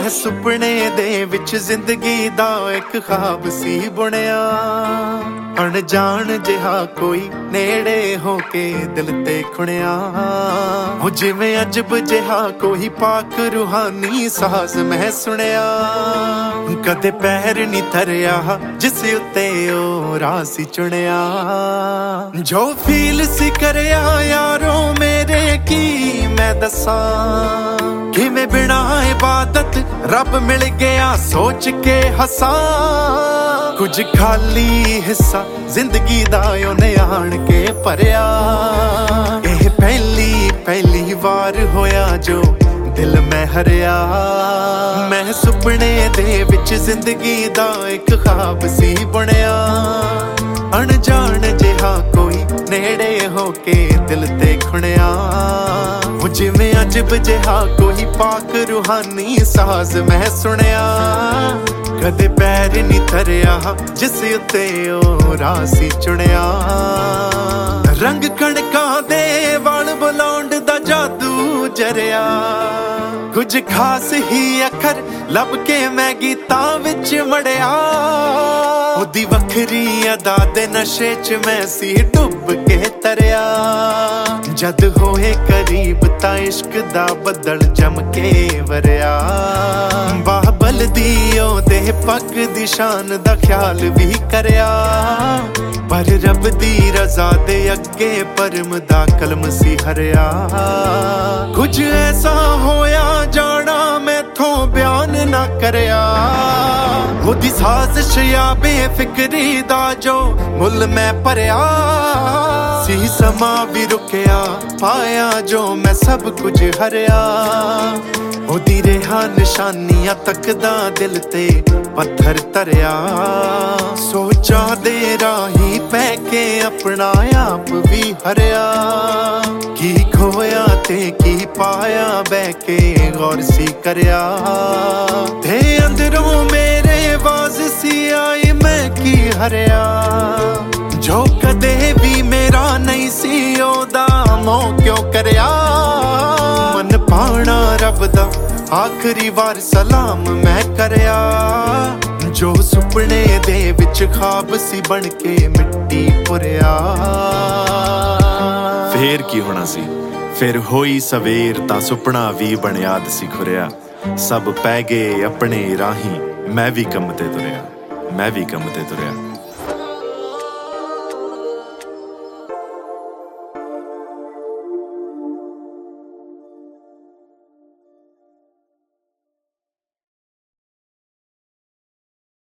ਮੈਂ ਸੁਪਨੇ ਦੇ ਵਿੱਚ ਜ਼ਿੰਦਗੀ ਦਾ ਇੱਕ ਖਾਬ ਸੀ ਬੁਣਿਆ। ਅਣਜਾਣ ਜਿਹਾ ਕੋਈ ਨੇੜੇ ਹੋ ਕੇ ਦਿਲ ਤੇ ਖੁਣਿਆ। ਹੋ ਜਿਵੇਂ ਅਜਬ ਜਿਹਾ ਕੋਈ ਪਾਕ ਰੂਹਾਨੀ ਸਾਜ਼ ਮੈਂ ਸੁਣਿਆ। ਕਦੇ ਪੈਰ ਨਹੀਂ ਧਰਿਆ ਜਿਸ ਉੱਤੇ ਉਹ ਰਾਹ ਸੀ ਚੁਣਿਆ। ਜੋ ਫੀਲ ਸੀ ਕਰਿਆ ਯਾਰੋ ਮੇਰੇ ਕੀ ਮੈਂ ਦੱਸਾਂ। ਕਿਵੇਂ ਬਿਨਾਂ ਇਬਾਦਤ ਰੱਬ ਮਿਲ ਗਿਆ ਸੋਚ ਕੇ ਹੱਸਾਂ। ਕੁਝ ਖਾਲੀ ਹਿੱਸਾ ਜ਼ਿੰਦਗੀ ਦਾ ਉਹਨੇ ਆਣ ਕੇ ਭਰਿਆ। ਇਹ ਪਹਿਲੀ ਵਾਰ ਹੋਇਆ ਜੋ ਦਿਲ ਮੈਂ ਹਰਿਆ। ਮੈਂ ਸੁਪਨੇ ਦੇ ਵਿੱਚ ਜ਼ਿੰਦਗੀ ਦਾ ਇੱਕ ਖਾਬ ਸੀ ਬੁਣਿਆ। ਅਣਜਾਣ ਜਿਹਾ ਕੋਈ ਨੇੜੇ ਹੋ ਕੇ ਦਿਲ ਤੇ ਖੁਣਿਆ। ਉਹ ਜਿਵੇਂ ਅਜਬ ਜਿਹਾ ਕੋਈ ਪਾਕ ਰੂਹਾਨੀ ਸਾਜ਼ ਮੈਂ ਸੁਣਿਆ। ਕਦੇ ਪੈਰ ਨਹੀਂ ਧਰਿਆ ਜਿਸ ਉੱਤੇ ਉਹ ਰਾਹ ਸੀ ਚੁਣਿਆ। ਰੰਗ ਕਣਕਾਂ ਦੇ ਵਾਲ ਬੁਲਾਉਂਡ ਦਾ ਜਾਦੂ ਜਰਿਆ। ਕੁਝ ਖਾਸ ਹੀ ਅੱਖਰ ਲੱਭ ਕੇ ਮੈਂ ਗੀਤਾਂ ਵਿੱਚ ਮੜਿਆ। ਉਹਦੀ ਵੱਖਰੀ ਅਦਾ ਦੇ ਨਸ਼ੇ 'ਚ ਮੈਂ ਸੀ ਡੁੱਬ ਕੇ ਤਰਿਆ। ਜਦ ਹੋਏ ਕਰੀਬ ਤਾਂ ਇਸ਼ਕ ਦਾ ਬੱਦਲ ਜਮ ਕੇ ਵਰਿਆ। ਬਾਬਲ ਦੀ ਉਹਦੇ ਪੱਗ ਦੀ ਸ਼ਾਨ ਦਾ ਖਿਆਲ ਵੀ ਕਰਿਆ। ਪਰ ਰੱਬ ਦੀ ਰਜ਼ਾ ਦੇ ਅੱਗੇ ਪਰਮ ਦਾ ਕਲਮ ਸੀ ਹਰਿਆ। ਕੁਝ ਐਸਾ ਹੋਇਆ ਜਾਣਾ ਮੈਥੋਂ ਬਿਆਨ ਨਾ ਕਰਿਆ। ਉਹਦੀ ਸਾਜ਼ਿਸ਼ ਆ ਬੇਫਿਕਰੀ ਦਾ ਜੋ ਮੁੱਲ ਮੈਂ ਭਰਿਆ ਸੀ। ਸਮਾਂ ਵੀ ਰੁਕਿਆ ਪਾਇਆ ਜੋ ਮੈਂ ਸਭ ਕੁਝ ਹਰਿਆ। ਉਹਦੀ ਰਿਹਾ ਨਿਸ਼ਾਨੀਆਂ ਤੱਕਦਾ ਦਿਲ ਤੇ ਪੱਥਰ ਧਰਿਆ। ਸੋਚਾਂ ਦੇ ਰਾਹੀਂ ਪੈ ਕੇ ਆਪਣਾ ਆਪ ਵੀ ਹਰਿਆ। ਕੀ ਖੋਇਆ ਤੇ ਕੀ ਪਾਇਆ ਬਹਿ ਕੇ ਗੌਰ ਸੀ ਕਰਿਆ। ਤੇ ਅੰਦਰੋਂ ਮੇਰੇ ਆਵਾਜ਼ ਸੀ ਆਈ ਮੈਂ ਕੀ ਹਰਿਆ। ਜੋ ਕਦੇ ਵੀ ਮੇਰਾ ਨਹੀਂ ਸੀ ਉਹਦਾ ਮੋਹ ਕਿਉਂ ਕਰਿਆ। ਮਨ ਪਾਣਾ ਰੱਬ ਦਾ ਆਖਰੀ ਵਾਰ ਸਲਾਮ ਮੈਂ ਕਰਿਆ। ਜੋ ਸੁਪਨੇ ਦੇ ਵਿੱਚ ਖਾਬ ਸੀ ਬਣ ਕੇ ਮਿੱਟੀ ਪੁਰਿਆ। ਫੇਰ ਕੀ ਹੋਣਾ ਸੀ ਫਿਰ ਹੋਈ ਸਵੇਰ ਤਾਂ ਸੁਪਨਾ ਵੀ ਬਣਿਆਦ ਸੀ ਖੁਰਿਆ। ਸਭ ਪੈ ਗਏ ਆਪਣੇ ਰਾਹੀਂ ਮੈਂ ਵੀ ਕੰਮ ਤੇ ਤੁਰਿਆ।